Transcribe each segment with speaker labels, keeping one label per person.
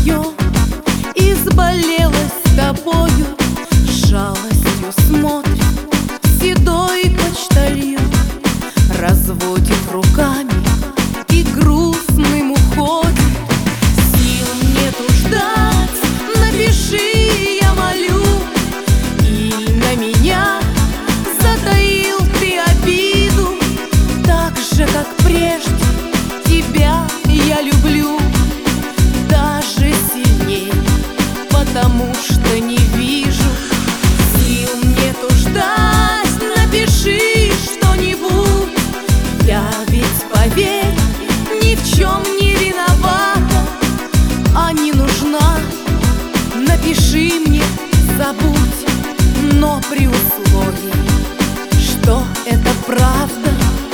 Speaker 1: мое изболелось тобою, с жалостью смотрит седой почтальон, разводит руками и грустным уходит. Сил нету ждать, напиши, я молю, или на меня затаил ты обиду. Так же, как прежде, тебя я люблю, даже сильней, потому что не вижу. Сил нету ждать, напиши что-нибудь. Я ведь, поверь, ни в чем не виновата, а не нужна. Напиши мне, забудь, но при условии, что это правда.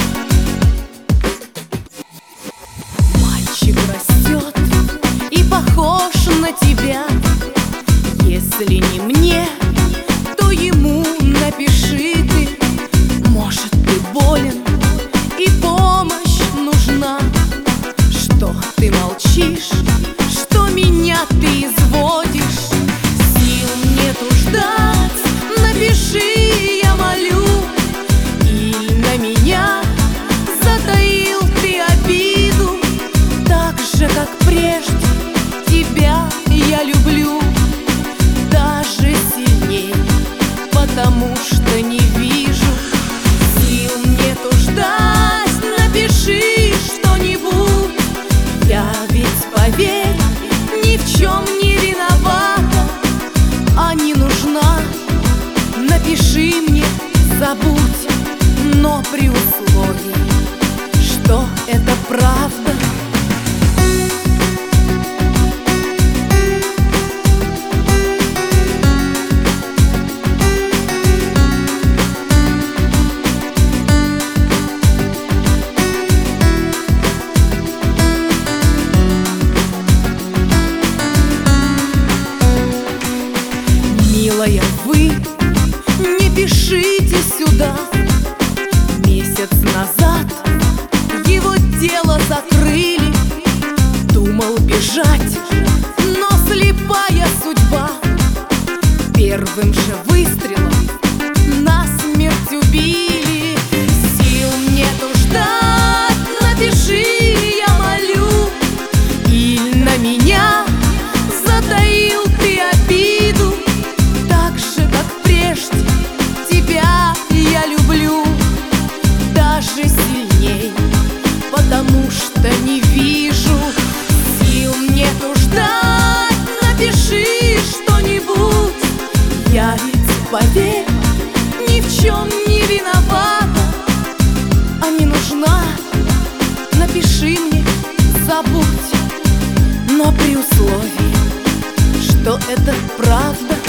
Speaker 1: Мальчик растет и похож на тебя. Если не мне, то ему напиши ты. Может, ты болен и помощь нужна. Что ты молчишь, что меня ты изводишь? Сил нету ждать, напиши, я молю, или на меня затаил ты обиду. Так же, как прежде, тебя я люблю, даже сильней, потому что не вижу. Сил нету ждать, напиши что-нибудь. Я ведь, поверь, ни в чем не виновата, а не нужна. Напиши мне, забудь, но при условии, что это правда. Милая, вы не пишите сюда. Месяц назад его дело закрыли. Думал бежать, но слепая судьба первым же выстрелом насмерть убили. Сил нету ждать, напиши, я молю, или на меня затаил ты обиду. Так же, как прежде, тебя я люблю, даже сильней, потому что не вижу. Сил нету ждать, напиши что-нибудь. Я ведь, поверь, ни в чем не виновата, а не нужна. Напиши мне, забудь, но при условии, что это правда.